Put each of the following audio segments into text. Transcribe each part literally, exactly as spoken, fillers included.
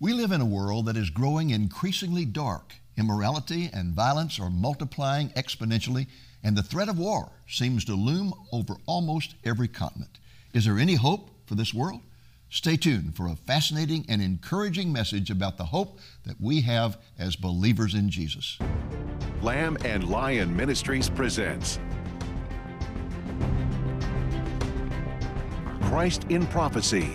We live in a world that is growing increasingly dark. Immorality and violence are multiplying exponentially, and the threat of war seems to loom over almost every continent. Is there any hope for this world? Stay tuned for a fascinating and encouraging message about the hope that we have as believers in Jesus. Lamb and Lion Ministries presents Christ in Prophecy,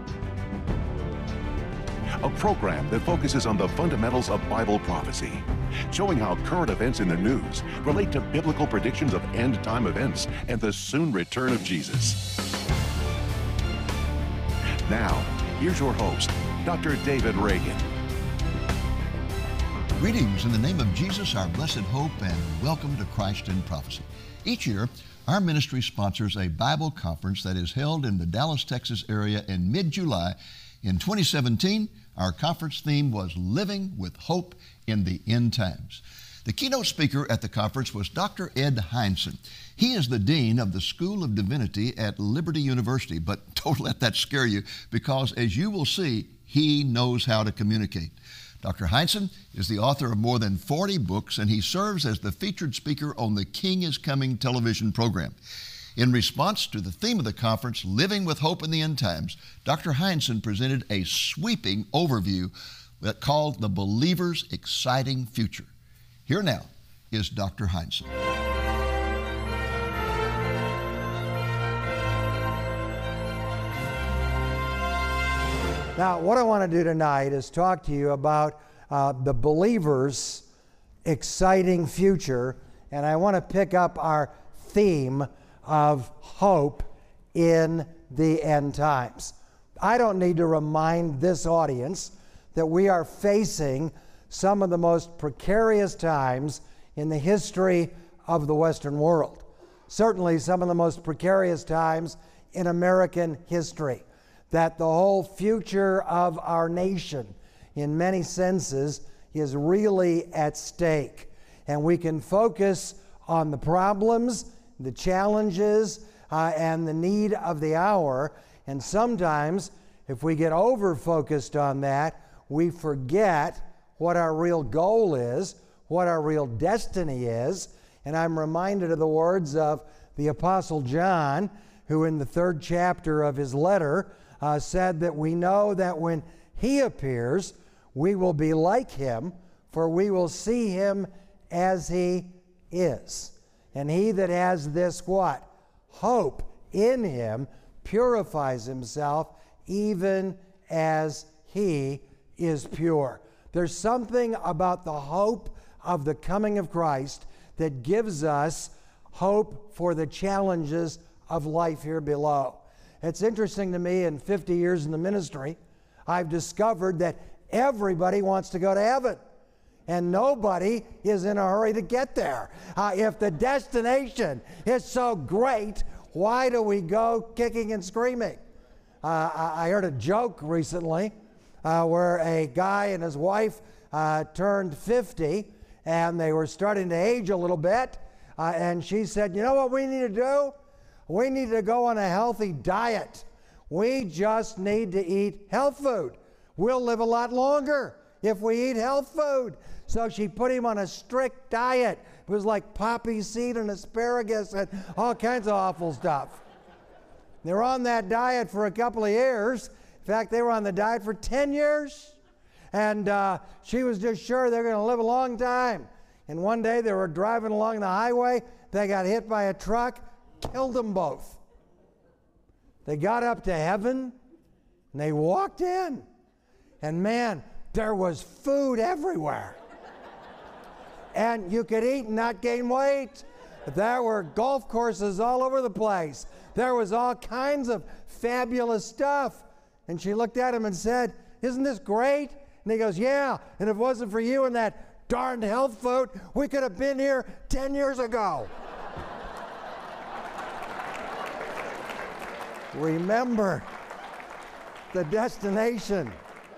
a program that focuses on the fundamentals of Bible prophecy, showing how current events in the news relate to biblical predictions of end-time events and the soon return of Jesus. Now, here's your host, Doctor David Reagan. Greetings in the name of Jesus, our blessed hope, and welcome to Christ in Prophecy. Each year, our ministry sponsors a Bible conference that is held in the Dallas, Texas area in mid-July. In twenty seventeen, our conference theme was Living with Hope in the End Times. The keynote speaker at the conference was Doctor Ed Hindson. He is the Dean of the School of Divinity at Liberty University, but don't let that scare you, because as you will see, he knows how to communicate. Doctor Hindson is the author of more than forty books, and he serves as the featured speaker on the King is Coming television program. In response to the theme of the conference, Living with Hope in the End Times, Doctor Hindson presented a sweeping overview that called The Believer's Exciting Future. Here now is Doctor Hindson. Now, what I want to do tonight is talk to you about uh, the believer's exciting future, and I want to pick up our theme of hope in the end times. I don't need to remind this audience that we are facing some of the most precarious times in the history of the Western world. Certainly some of the most precarious times in American history. That the whole future of our nation, in many senses, is really at stake. And we can focus on the problems, the challenges, uh, and the need of the hour. And sometimes, if we get over-focused on that, we forget what our real goal is, what our real destiny is. And I'm reminded of the words of the Apostle John, who in the third chapter of his letter uh, said that we know that when he appears, we will be like him, for we will see him as he is. And he that has this what? Hope in him purifies himself even as he is pure. There's something about the hope of the coming of Christ that gives us hope for the challenges of life here below. It's interesting to me, in fifty years in the ministry, I've discovered that everybody wants to go to heaven. And nobody is in a hurry to get there. Uh, if the destination is so great, why do we go kicking and screaming? Uh, I, I heard a joke recently uh, where a guy and his wife uh, turned fifty, and they were starting to age a little bit. Uh, and she said, you know what we need to do? We need to go on a healthy diet. We just need to eat health food. We'll live a lot longer if we eat health food. So she put him on a strict diet. It was like poppy seed and asparagus and all kinds of awful stuff. They were on that diet for a couple of years. In fact, they were on the diet for ten years. And uh, she was just sure they were going to live a long time. And one day they were driving along the highway. They got hit by a truck, killed them both. They got up to heaven, and they walked in. And man, there was food everywhere. And you could eat and not gain weight. There were golf courses all over the place. There was all kinds of fabulous stuff. And she looked at him and said, isn't this great? And he goes, yeah, and if it wasn't for you and that darned health food, we could have been here ten years ago. Remember the destination.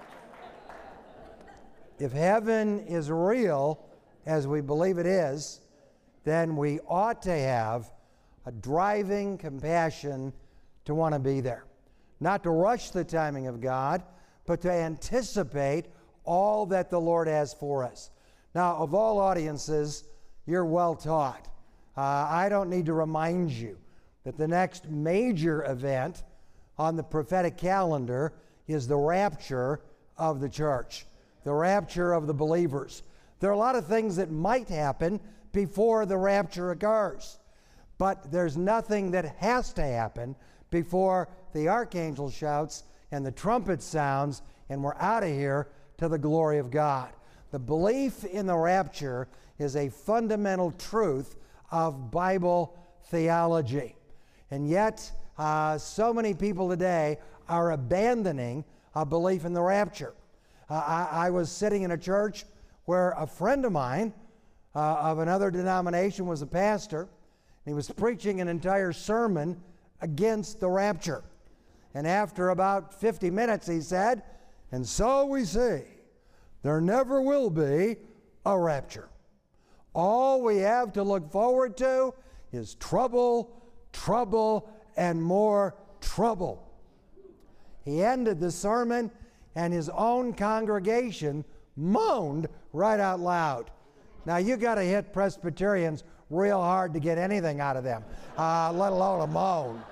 If heaven is real, as we believe it is, then we ought to have a driving compassion to want to be there. Not to rush the timing of God, but to anticipate all that the Lord has for us. Now, of all audiences, you're well taught. Uh, I don't need to remind you that the next major event on the prophetic calendar is the rapture of the church, the rapture of the believers. There are a lot of things that might happen before the rapture occurs, but there's nothing that has to happen before the archangel shouts and the trumpet sounds and we're out of here to the glory of God. The belief in the rapture is a fundamental truth of Bible theology. And yet, uh, so many people today are abandoning a belief in the rapture. Uh, I, I was sitting in a church where a friend of mine uh, of another denomination was a pastor. And he was preaching an entire sermon against the rapture. And after about fifty minutes, he said, "And so we see, there never will be a rapture. All we have to look forward to is trouble, trouble, and more trouble." He ended the sermon, and his own congregation moaned right out loud. Now, you got to hit Presbyterians real hard to get anything out of them, uh, let alone a moan.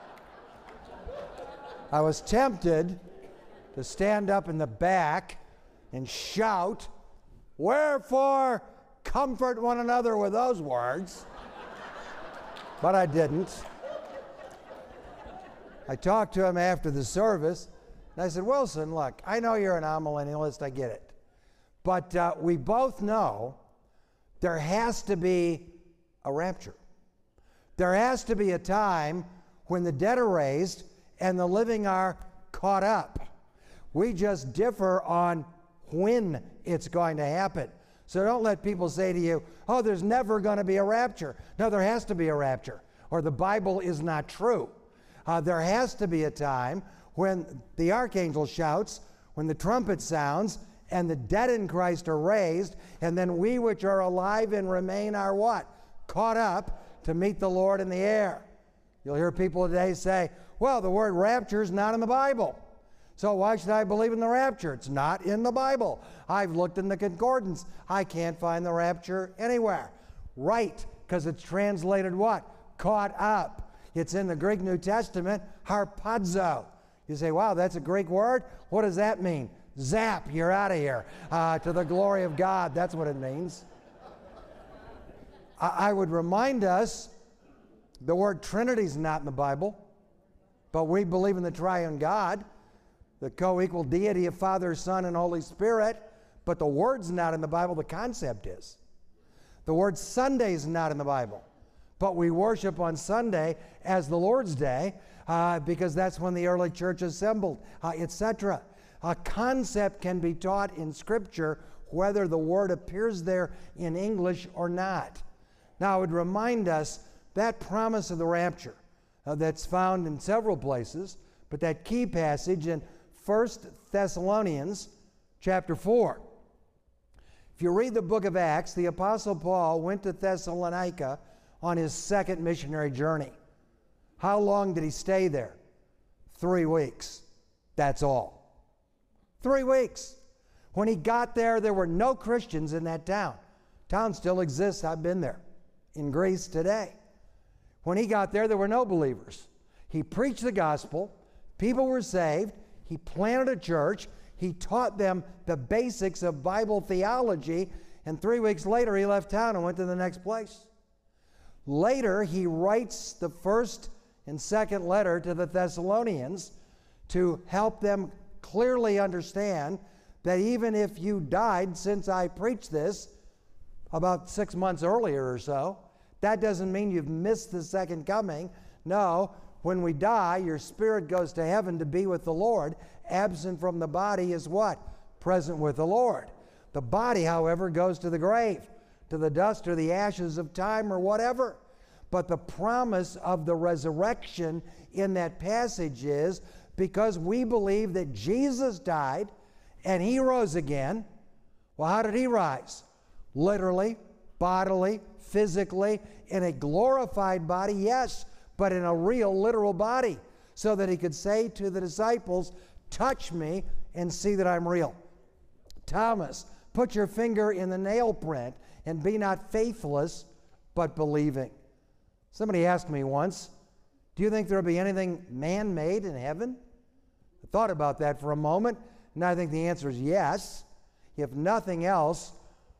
I was tempted to stand up in the back and shout, "Wherefore comfort one another with those words," but I didn't. I talked to him after the service, and I said, "Wilson, look, I know you're an amillennialist, I get it. But uh, we both know there has to be a rapture. There has to be a time when the dead are raised and the living are caught up. We just differ on when it's going to happen. So don't let people say to you, oh, there's never going to be a rapture. No, there has to be a rapture, or the Bible is not true. Uh, there has to be a time when the archangel shouts, when the trumpet sounds, and the dead in Christ are raised, and then we which are alive and remain are what? Caught up to meet the Lord in the air. You'll hear people today say, well, the word rapture is not in the Bible, so why should I believe in the rapture? It's not in the Bible. I've looked in the concordance. I can't find the rapture anywhere. Right, because it's translated what? Caught up. It's in the Greek New Testament, harpazo. You say, wow, that's a Greek word? What does that mean? Zap, you're out of here. Uh, to the glory of God, that's what it means. I, I would remind us, the word Trinity is not in the Bible, but we believe in the triune God, the co-equal deity of Father, Son, and Holy Spirit, but the word's not in the Bible, the concept is. The word Sunday is not in the Bible, but we worship on Sunday as the Lord's Day uh, because that's when the early church assembled, uh, et cetera. A concept can be taught in Scripture whether the word appears there in English or not. Now, I would remind us that promise of the rapture uh, that's found in several places, but that key passage in First Thessalonians chapter four. If you read the book of Acts, the Apostle Paul went to Thessalonica on his second missionary journey. How long did he stay there? Three weeks. That's all. Three weeks. When he got there, there were no Christians in that town. Town still exists. I've been there. In Greece today. When he got there, there were no believers. He preached the gospel. People were saved. He planted a church. He taught them the basics of Bible theology. And three weeks later, he left town and went to the next place. Later, he writes the first and second letter to the Thessalonians to help them clearly understand that even if you died since I preached this about six months earlier or so, that doesn't mean you've missed the second coming. No, when we die, your spirit goes to heaven to be with the Lord. Absent from the body is what? Present with the Lord. The body, however, goes to the grave, to the dust or the ashes of time or whatever. But the promise of the resurrection in that passage is because we believe that Jesus died and he rose again. Well, how did he rise? Literally, bodily, physically, in a glorified body, yes, but in a real, literal body, so that he could say to the disciples, touch me and see that I'm real. Thomas, put your finger in the nail print and be not faithless, but believing. Somebody asked me once, do you think there will be anything man-made in heaven? I thought about that for a moment, and I think the answer is yes. If nothing else,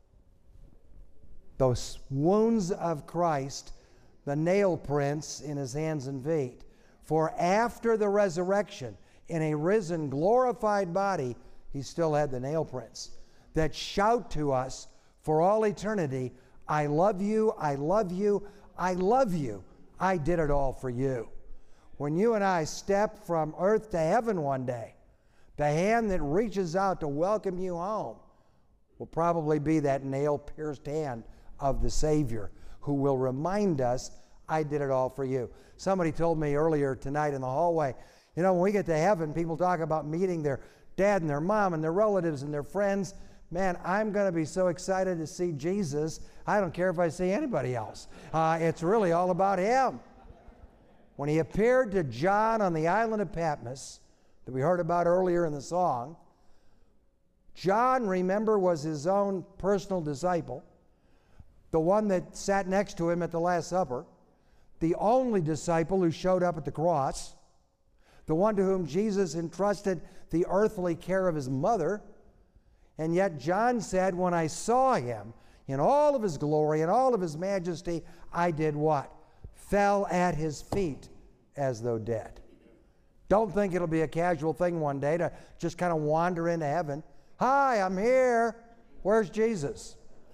those wounds of Christ, the nail prints in his hands and feet. For after the resurrection, in a risen, glorified body, he still had the nail prints that shout to us for all eternity, I love you, I love you, I love you. I did it all for you. When you and I step from earth to heaven one day, the hand that reaches out to welcome you home will probably be that nail-pierced hand of the Savior, who will remind us, I did it all for you. Somebody told me earlier tonight in the hallway, you know, when we get to heaven, people talk about meeting their dad and their mom and their relatives and their friends. Man, I'm going to be so excited to see Jesus, I don't care if I see anybody else. Uh, it's really all about him. When he appeared to John on the island of Patmos, that we heard about earlier in the song, John, remember, was his own personal disciple, the one that sat next to him at the Last Supper, the only disciple who showed up at the cross, the one to whom Jesus entrusted the earthly care of his mother. And yet John said, when I saw him in all of his glory and all of his majesty, I did what? Fell at his feet as though dead. Don't think it'll be a casual thing one day to just kind of wander into heaven. Hi, I'm here. Where's Jesus?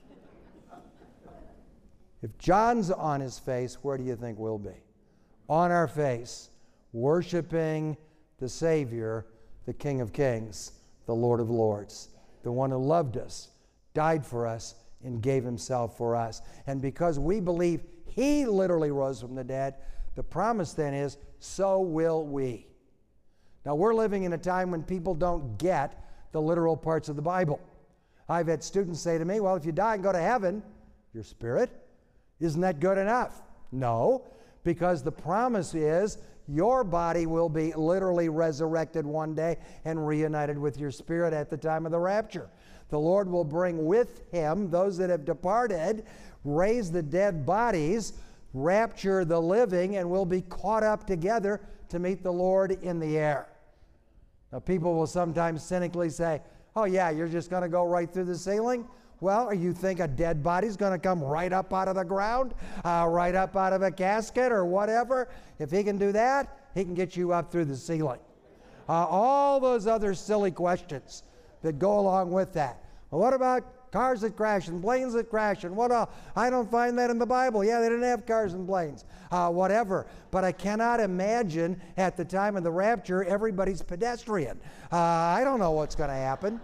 If John's on his face, where do you think we'll be? On our face, worshiping the Savior, the King of Kings, the Lord of Lords, the one who loved us, died for us, and gave himself for us. And because we believe he literally rose from the dead, the promise then is, so will we. Now, we're living in a time when people don't get the literal parts of the Bible. I've had students say to me, well, if you die and go to heaven, your spirit, isn't that good enough? No, because the promise is your body will be literally resurrected one day and reunited with your spirit at the time of the rapture. The Lord will bring with him those that have departed, raise the dead bodies, rapture the living, and we'll be caught up together to meet the Lord in the air. Now, people will sometimes cynically say, oh yeah, you're just going to go right through the ceiling? Well, you think a dead body's going to come right up out of the ground, uh, right up out of a casket or whatever? If he can do that, he can get you up through the ceiling. Uh, all those other silly questions that go along with that. Well, what about cars that crash and planes that crash and what else? I don't find that in the Bible. Yeah, they didn't have cars and planes, uh, whatever. But I cannot imagine at the time of the rapture everybody's pedestrian. Uh, I don't know what's going to happen.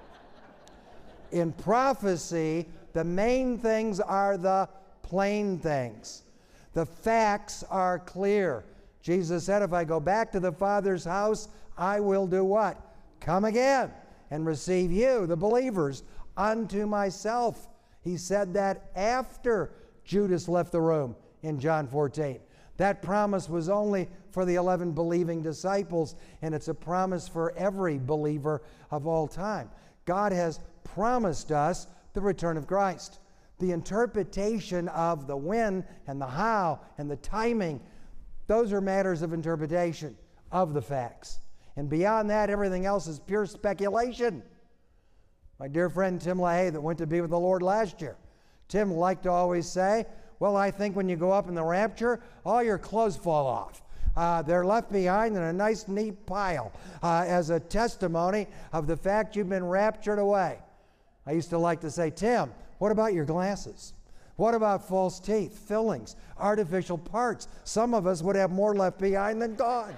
In prophecy, the main things are the plain things. The facts are clear. Jesus said, if I go back to the Father's house, I will do what? Come again and receive you, the believers, unto myself. He said that after Judas left the room in John fourteen. That promise was only for the eleven believing disciples, and it's a promise for every believer of all time. God has promised us the return of Christ. The interpretation of the when and the how and the timing, those are matters of interpretation of the facts. And beyond that, everything else is pure speculation. My dear friend Tim LaHaye that went to be with the Lord last year, Tim liked to always say, well, I think when you go up in the rapture, all your clothes fall off. Uh, they're left behind in a nice, neat pile uh, as a testimony of the fact you've been raptured away. I used to like to say, Tim, what about your glasses? What about false teeth, fillings, artificial parts? Some of us would have more left behind than gone.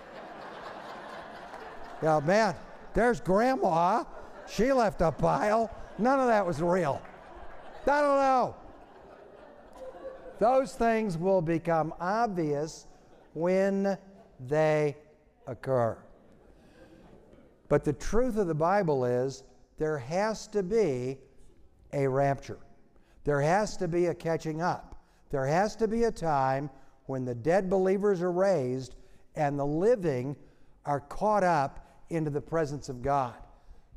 Yeah, man, there's Grandma. She left a pile. None of that was real. I don't know. Those things will become obvious when they occur. But the truth of the Bible is there has to be a rapture. There has to be a catching up. There has to be a time when the dead believers are raised and the living are caught up into the presence of God.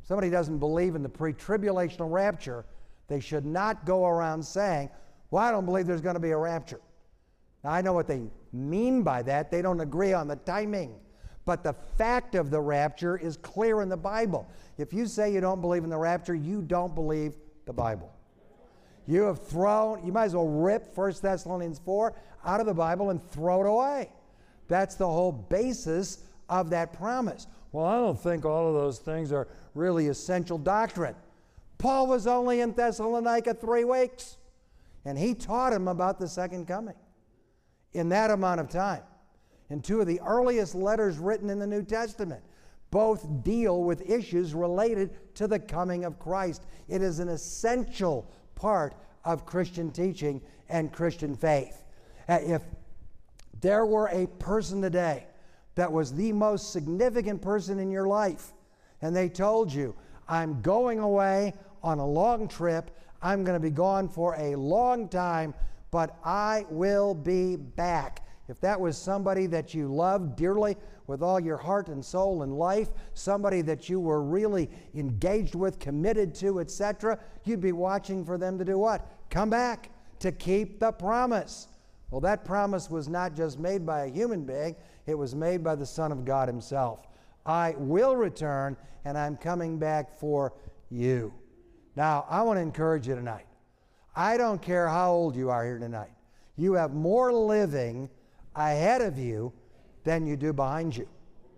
somebody doesn't believe in the pre-tribulational rapture, they should not go around saying, well, I don't believe there's going to be a rapture. Now, I know what they mean by that. They don't agree on the timing. But the fact of the rapture is clear in the Bible. If you say you don't believe in the rapture, you don't believe the Bible. You have thrown, you might as well rip First Thessalonians four out of the Bible and throw it away. That's the whole basis of that promise. Well, I don't think all of those things are really essential doctrine. Paul was only in Thessalonica three weeks, and he taught him about the second coming in that amount of time. And two of the earliest letters written in the New Testament both deal with issues related to the coming of Christ. It is an essential part of Christian teaching and Christian faith. Uh, if there were a person today that was the most significant person in your life, and they told you, I'm going away on a long trip, I'm going to be gone for a long time, but I will be back. If that was somebody that you loved dearly with all your heart and soul and life, somebody that you were really engaged with, committed to, et cetera, you'd be watching for them to do what? Come back, to keep the promise. Well, that promise was not just made by a human being, it was made by the Son of God himself. I will return, and I'm coming back for you. Now, I want to encourage you tonight. I don't care how old you are here tonight. You have more living ahead of you than you do behind you.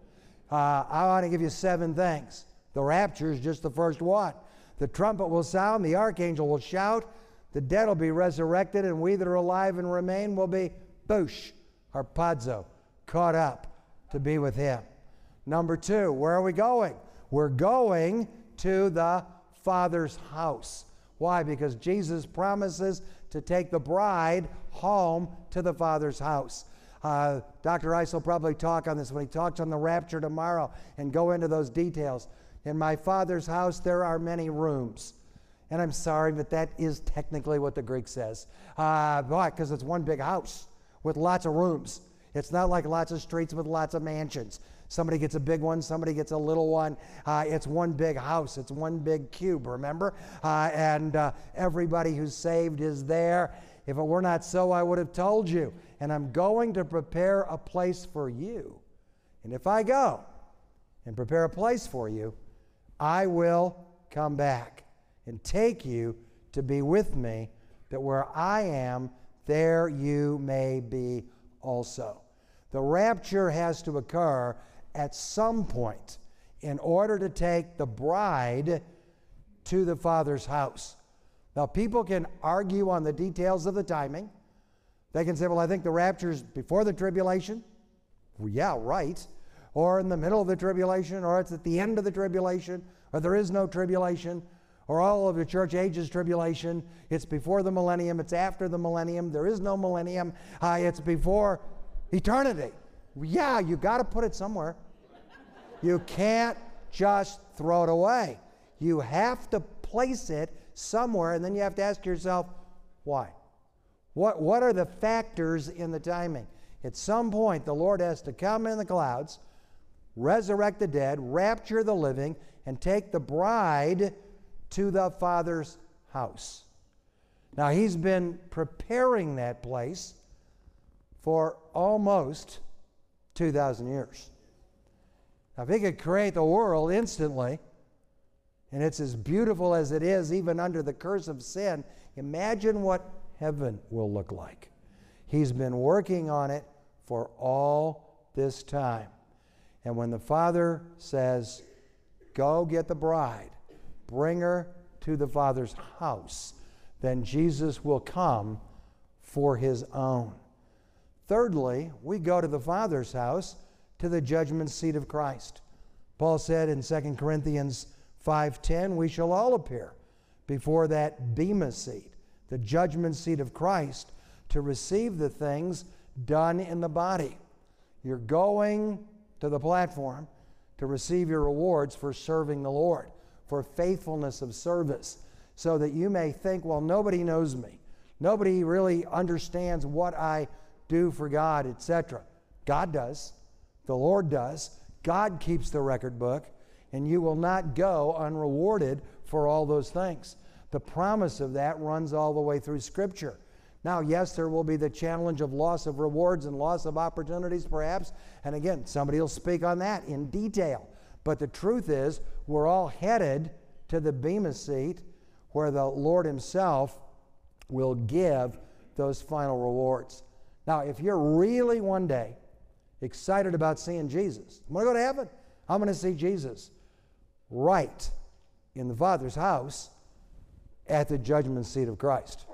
Uh, I want to give you seven things. The rapture is just the first one. The trumpet will sound, the archangel will shout, the dead will be resurrected, and we that are alive and remain will be, boosh, harpazo, caught up to be with him. Number two, where are we going? We're going to the Father's house. Why? Because Jesus promises to take the bride home to the Father's house. Uh, Doctor Rice will probably talk on this when he talks on the rapture tomorrow and go into those details. In my Father's house there are many rooms. And I'm sorry, but that is technically what the Greek says. Uh, why? Because it's one big house with lots of rooms. It's not like lots of streets with lots of mansions. Somebody gets a big one, somebody gets a little one. Uh, it's one big house. It's one big cube, remember? Uh, and uh, everybody who's saved is there. If it were not so, I would have told you. And I'm going to prepare a place for you. And if I go and prepare a place for you, I will come back and take you to be with me, that where I am, there you may be also. The rapture has to occur at some point in order to take the bride to the Father's house. Now, people can argue on the details of the timing. They can say, well, I think the rapture is before the tribulation. Well, yeah, right. Or in the middle of the tribulation, or it's at the end of the tribulation, or there is no tribulation, or all of the church ages tribulation. It's before the millennium, it's after the millennium, there is no millennium, uh, it's before eternity. Yeah, you got to put it somewhere. You can't just throw it away. You have to place it somewhere, and then you have to ask yourself, why? What, what are the factors in the timing? At some point, the Lord has to come in the clouds, resurrect the dead, rapture the living, and take the bride to the Father's house. Now, he's been preparing that place for almost two thousand years. Now, if he could create the world instantly, and it's as beautiful as it is even under the curse of sin, imagine what heaven will look like. He's been working on it for all this time. And when the Father says, go get the bride, bring her to the Father's house, then Jesus will come for his own. Thirdly, we go to the Father's house, to the judgment seat of Christ. Paul said in Second Corinthians five ten, we shall all appear before that bema seat, the judgment seat of Christ, to receive the things done in the body. You're going to the platform to receive your rewards for serving the Lord, for faithfulness of service, so that you may think, well, nobody knows me. Nobody really understands what I do for God, et cetera. God does. The Lord does. God keeps the record book. and you will not go unrewarded for all those things. The promise of that runs all the way through Scripture. Now, yes, there will be the challenge of loss of rewards and loss of opportunities, perhaps. And again, somebody will speak on that in detail. But the truth is, we're all headed to the Bema seat where the Lord himself will give those final rewards. Now, if you're really one day excited about seeing Jesus, I'm going to go to heaven. I'm going to see Jesus right in the Father's house at the judgment seat of Christ.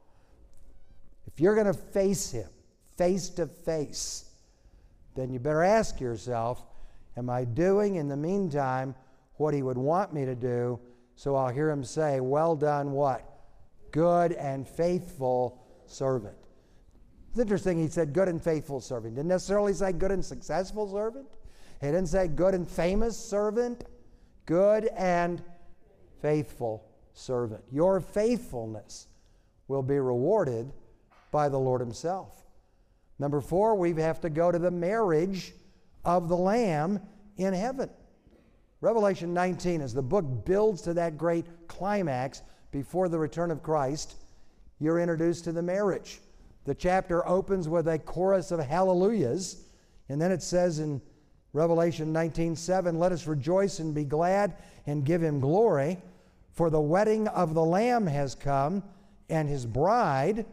If you're going to face him face to face, then you better ask yourself, am I doing in the meantime what he would want me to do, so I'll hear him say, well done, what? Good and faithful servant. It's interesting he said good and faithful servant. He didn't necessarily say good and successful servant. He didn't say good and famous servant. Good and faithful servant. Your faithfulness will be rewarded by the Lord himself. Number four, we have to go to the marriage of the Lamb in heaven. Revelation nineteen, as the book builds to that great climax before the return of Christ, you're introduced to the marriage. The chapter opens with a chorus of hallelujahs, and then it says in Revelation nineteen seven, let us rejoice and be glad and give him glory, for the wedding of the Lamb has come, and his bride,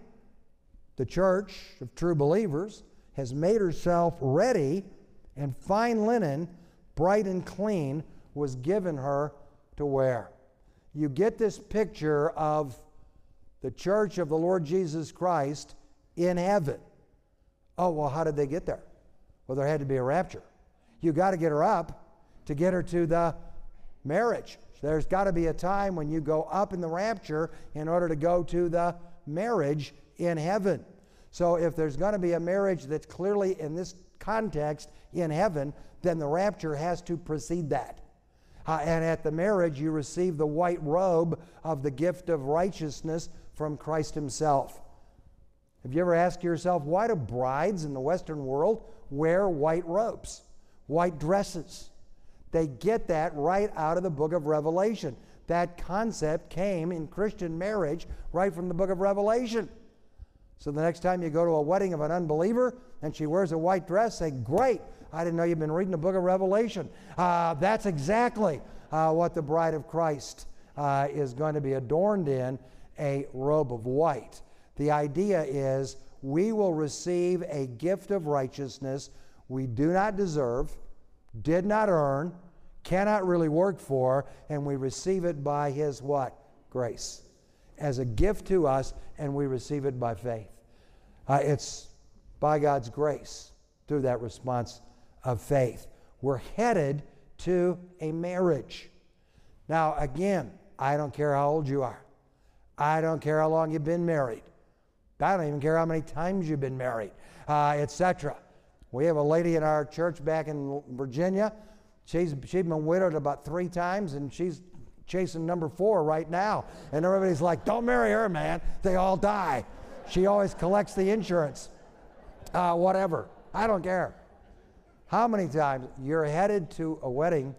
the church of true believers, has made herself ready, and fine linen, bright and clean, was given her to wear. You get this picture of the church of the Lord Jesus Christ in heaven. Oh, well, how did they get there? Well, there had to be a rapture. You got to get her up to get her to the marriage. There's got to be a time when you go up in the rapture in order to go to the marriage in heaven. So if there's going to be a marriage that's clearly in this context in heaven, then the rapture has to precede that. Uh, and at the marriage, you receive the white robe of the gift of righteousness from Christ himself. Have you ever asked yourself, why do brides in the Western world wear white robes, white dresses? They get that right out of the book of Revelation. That concept came in Christian marriage right from the book of Revelation. So the next time you go to a wedding of an unbeliever and she wears a white dress, say, great, I didn't know you've been reading the book of Revelation. Uh, that's exactly uh, what the bride of Christ uh, is going to be adorned in, a robe of white. The idea is we will receive a gift of righteousness we do not deserve, did not earn, cannot really work for, and we receive it by his what? Grace. As a gift to us, and we receive it by faith. Uh, it's by God's grace through that response of faith. We're headed to a marriage. Now, again, I don't care how old you are. I don't care how long you've been married. I don't even care how many times you've been married, uh, et cetera. We have a lady in our church back in Virginia. She's, she's been widowed about three times, and she's chasing number four right now. And everybody's like, don't marry her, man. They all die. She always collects the insurance. Uh, whatever. I don't care. How many times you're headed to a wedding,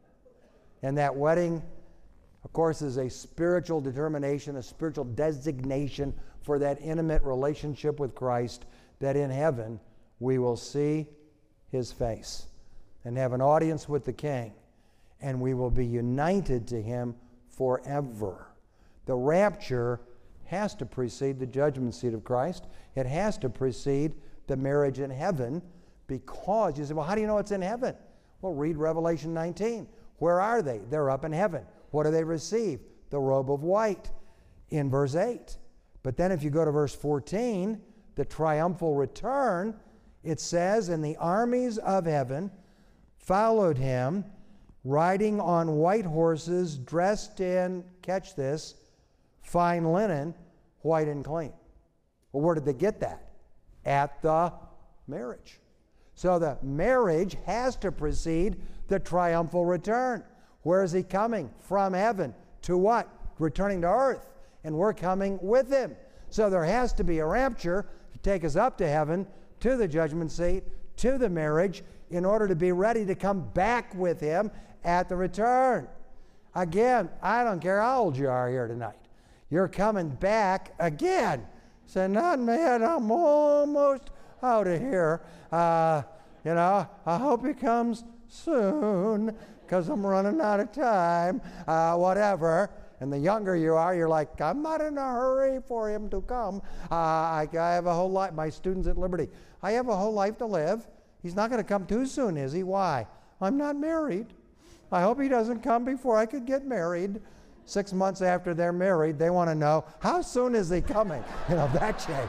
and that wedding, of course, is a spiritual determination, a spiritual designation for that intimate relationship with Christ, that in heaven we will see his face and have an audience with the King, and we will be united to him forever. The rapture has to precede the judgment seat of Christ. It has to precede the marriage in heaven, because you say, well, how do you know it's in heaven? Well, read Revelation nineteen. Where are they? They're up in heaven. What do they receive? The robe of white in verse eight. But then if you go to verse fourteen, the triumphal return, it says, and the armies of heaven followed him, riding on white horses, dressed in, catch this, fine linen, white and clean. Well, where did they get that? At the marriage. So the marriage has to precede the triumphal return. Where is he coming? From heaven. To what? Returning to earth. And we're coming with him. So there has to be a rapture to take us up to heaven, to the judgment seat, to the marriage in order to be ready to come back with him at the return. Again, I don't care how old you are here tonight. You're coming back again. Say, not man, I'm almost out of here. Uh, you know, I hope he comes soon because I'm running out of time, uh, whatever. And the younger you are, you're like, I'm not in a hurry for him to come. Uh, I, I have a whole life. My students at Liberty, I have a whole life to live. He's not going to come too soon, is he? Why? I'm not married. I hope he doesn't come before I could get married. Six months after they're married, they want to know, how soon is he coming? You know, that shape.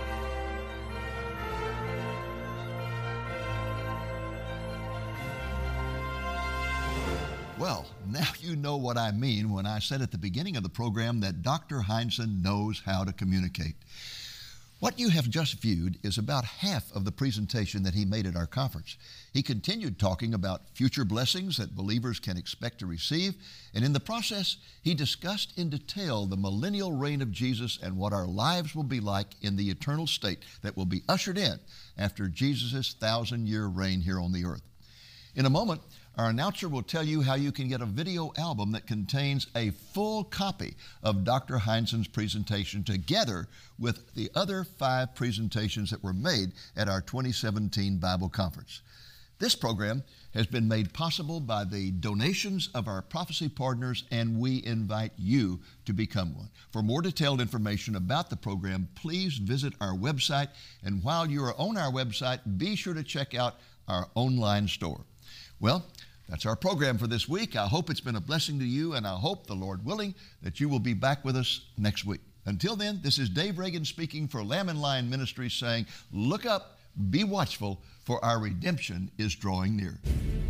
Well, now you know what I mean when I said at the beginning of the program that Doctor Heinsohn knows how to communicate. What you have just viewed is about half of the presentation that he made at our conference. He continued talking about future blessings that believers can expect to receive, and in the process, he discussed in detail the millennial reign of Jesus and what our lives will be like in the eternal state that will be ushered in after Jesus' thousand-year reign here on the earth. In a moment, our announcer will tell you how you can get a video album that contains a full copy of Doctor Heinsohn's presentation together with the other five presentations that were made at our twenty seventeen Bible Conference. This program has been made possible by the donations of our prophecy partners, and we invite you to become one. For more detailed information about the program, please visit our website, and while you are on our website, be sure to check out our online store. Well, that's our program for this week. I hope it's been a blessing to you, and I hope, the Lord willing, that you will be back with us next week. Until then, this is Dave Reagan speaking for Lamb and Lion Ministries saying, look up, be watchful, for our redemption is drawing near.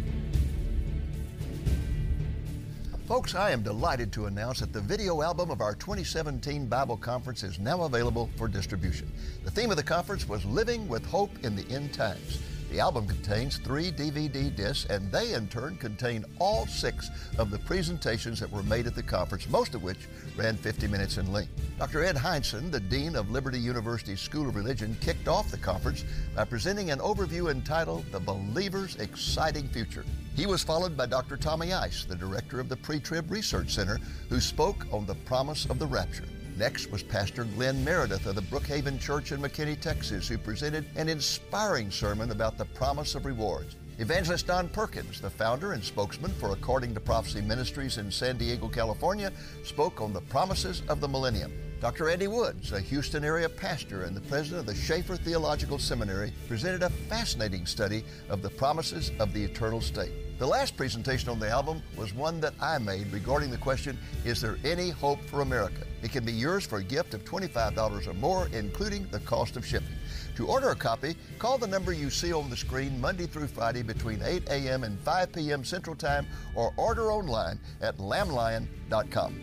Folks, I am delighted to announce that the video album of our twenty seventeen Bible Conference is now available for distribution. The theme of the conference was Living with Hope in the End Times. The album contains three D V D discs, and they in turn contain all six of the presentations that were made at the conference, most of which ran fifty minutes in length. Doctor Ed Heinsohn, the Dean of Liberty University School of Religion, kicked off the conference by presenting an overview entitled The Believer's Exciting Future. He was followed by Doctor Tommy Ice, the director of the Pre-Trib Research Center, who spoke on the promise of the rapture. Next was Pastor Glenn Meredith of the Brookhaven Church in McKinney, Texas, who presented an inspiring sermon about the promise of rewards. Evangelist Don Perkins, the founder and spokesman for According to Prophecy Ministries in San Diego, California, spoke on the promises of the millennium. Doctor Andy Woods, a Houston area pastor and the president of the Schaeffer Theological Seminary, presented a fascinating study of the promises of the eternal state. The last presentation on the album was one that I made regarding the question, is there any hope for America? It can be yours for a gift of twenty-five dollars or more, including the cost of shipping. To order a copy, call the number you see on the screen Monday through Friday between eight a m and five p m Central Time, or order online at lamb lion dot com.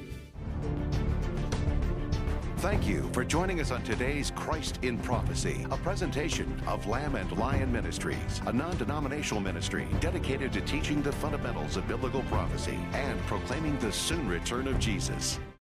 Thank you for joining us on today's Christ in Prophecy, a presentation of Lamb and Lion Ministries, a non-denominational ministry dedicated to teaching the fundamentals of biblical prophecy and proclaiming the soon return of Jesus.